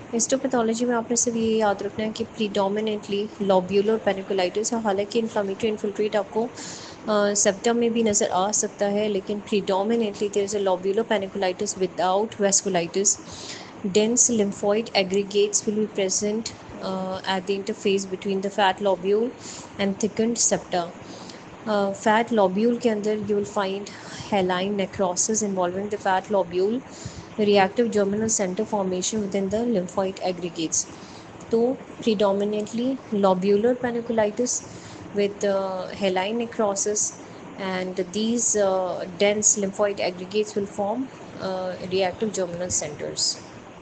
Histopathology में आपने सिर्फ ये याद रखना है कि प्रीडोमिनेटली लोब्यूलर पेनिकुलाइटिस है। हालांकि इन्फ्लेमेटरी इन्फिल्ट्रेट आपको सेप्टम में भी नज़र आ सकता है, लेकिन predominantly there is a lobular panniculitis without vasculitis. Dense lymphoid aggregates will be present at the interface between the fat lobule and thickened septa. Fat lobule के अंदर you will find haline necrosis involving the fat lobule, reactive germinal center formation within the lymphoid aggregates. तो predominantly lobular paniculitis with haline necrosis, and these dense lymphoid aggregates will form reactive germinal centers.